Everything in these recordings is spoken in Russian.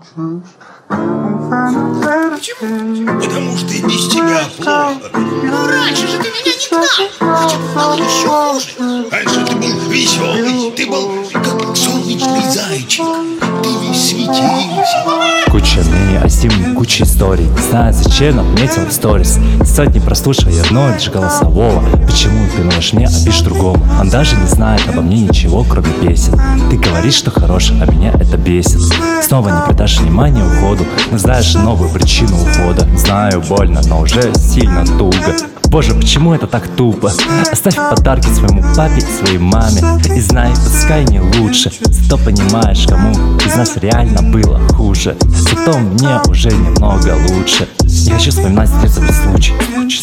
Почему? Потому что и без тебя плохо. Ну раньше же ты меня не гнал. Хотя бывало еще хуже. Раньше ты был веселый, ты был как солнечный зайчик. Ты весь светился. Куча мнений о Стиме, куча историй. Не знаю зачем, но отметил в сторис. Сотни прослушивая одно лишь голосового. Почему ты ноешь мне, а пишешь другому? Он даже не знает обо мне ничего, кроме песен. Ты говоришь, что хорош, а меня это бесит. Снова не придашь внимания уходу, но знаешь новую причину ухода. Знаю, больно, но уже сильно туго. Боже, почему это так тупо? Оставь подарки своему папе и своей маме. И знай, пускай не лучше, зато понимаешь, кому из нас реально было хуже. Зато мне уже немного лучше. Не хочу вспоминать трезвый случай.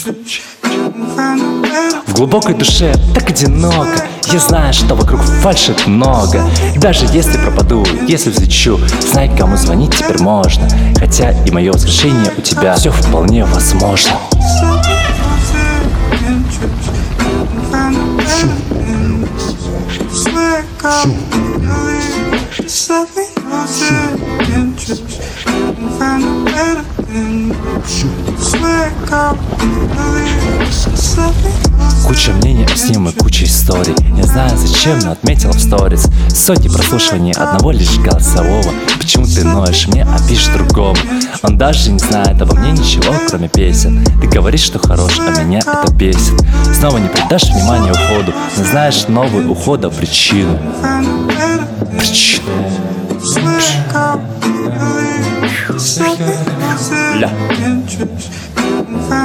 В глубокой душе так одиноко. Я знаю, что вокруг фальшит много. Даже если пропаду, если взлечу, знай, кому звонить теперь можно. Хотя и мое воскрешение у тебя все вполне возможно. Куча мнений о Стиме, куча историй. Не знаю зачем, но отметил в сторис. Сотни прослушиваний одного лишь голосового. Почему ты ноешь мне, а пишешь другому? Он даже не знает обо мне ничего, кроме песен. Ты говоришь, что хорош, а меня это бесит. Снова не придашь внимания уходу, но знаешь новую ухода причину.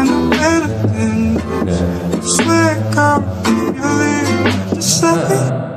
Ля.